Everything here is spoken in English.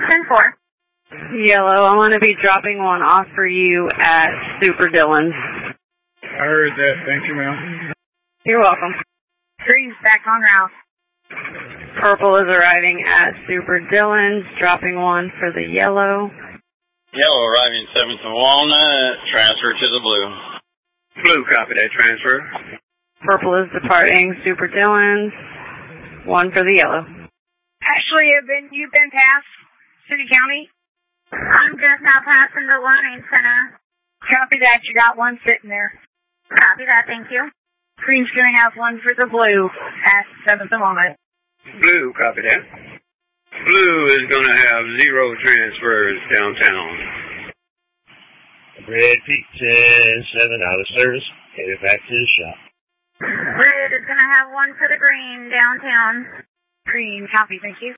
10-4. Yellow, I'm going to be dropping one off for you at Super Dillon's. I heard that. Thank you, ma'am. You're welcome. Green's back on route. Purple is arriving at Super Dillon's, dropping one for the yellow. Yellow arriving 7th and Walnut, transfer to the blue. Blue, copy that transfer. Purple is departing Super Dillon's, one for the yellow. Ashley, you've been past City County? I'm just now passing the learning center. Copy that. You got one sitting there. Copy that, thank you. Green's going to have one for the blue at 7th and Walnut. Blue, copy that. Blue is going to have 0 transfers downtown. Red Peak 10-7 out of service. Headed back to the shop. Red is going to have one for the green downtown. Green, copy, thank you.